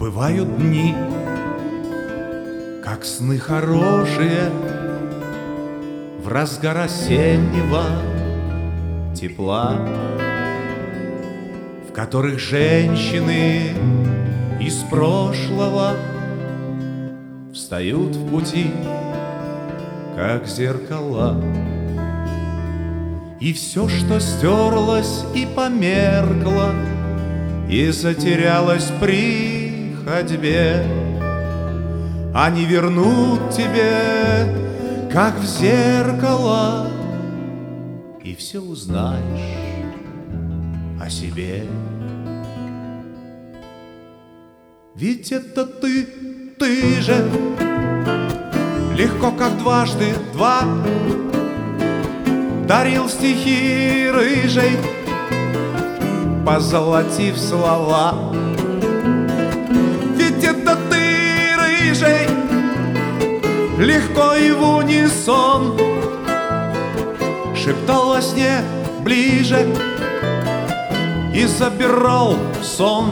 Бывают дни, как сны хорошие, в разгар осеннего тепла, в которых женщины из прошлого встают в пути, как зеркала. И все, что стерлось и померкло, и затерялось при ходьбе, они вернут тебе, как в зеркало, и все узнаешь о себе. Ведь это ты же, легко, как дважды два, дарил стихи рыжей, позолотив слова. Ведь это ты, рыжей, легко и в унисон шептал во сне ближе и забирал в сон.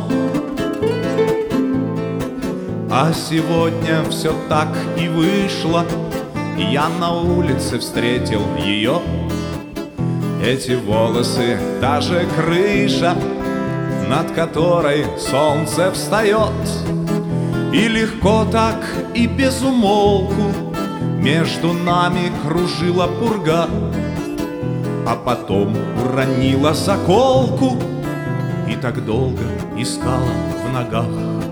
А сегодня все так и вышло, я на улице встретил ее. Эти волосы, та же крыша, над которой солнце встает. И легко так и без умолку между нами кружила пурга, а потом уронила заколку и так долго искала в ногах.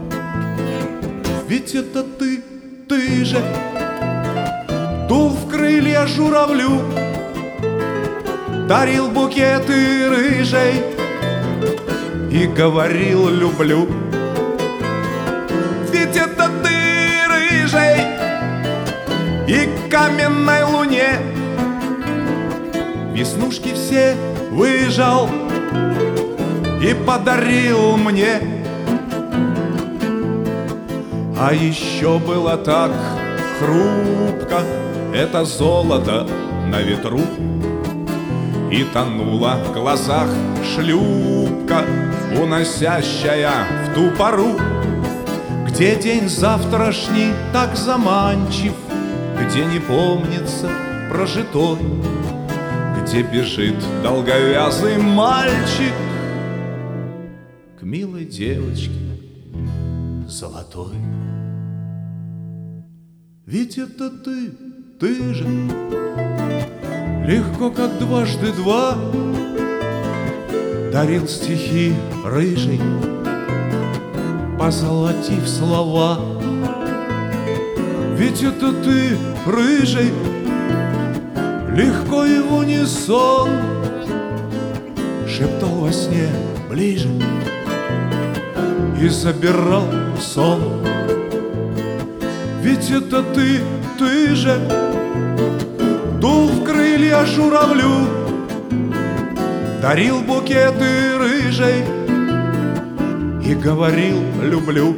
Ведь это ты же дул в крылья журавлю, дарил букеты рыжей и говорил люблю. Ведь это ты, рыжей, и каменной луне веснушки все выжал и подарил мне. А еще было так хрупко это золото на ветру, и тонула в глазах шлюпка, уносящая в ту пору, где день завтрашний так заманчив, где не помнится прожитой, где бежит долговязый мальчик к милой девочке золотой. Ведь это ты же, легко, как дважды два, дарил стихи рыжей, позолотив слова. Ведь это ты, рыжей, легко и в унисон шептал во сне ближе и забирал сон. Ведь это ты же дул в крылья журавлю, дарил букеты рыжей и говорил люблю.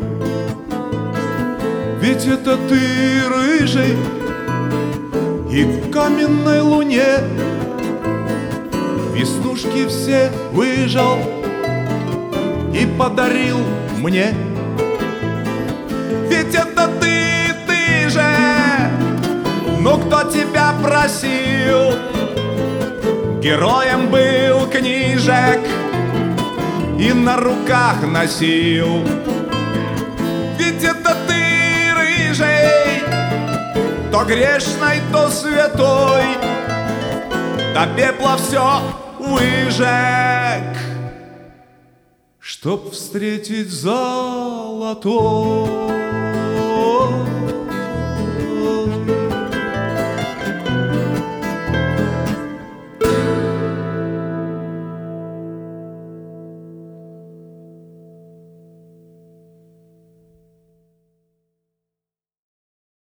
Ведь это ты, рыжей, и в каменной луне веснушки все выжал и подарил мне. Ведь это ты же, ну кто тебя просил? Героем был книжек и на руках носил. Ведь это ты, рыжей, то грешной, то святой, до пепла все выжег, чтоб встретить золотой.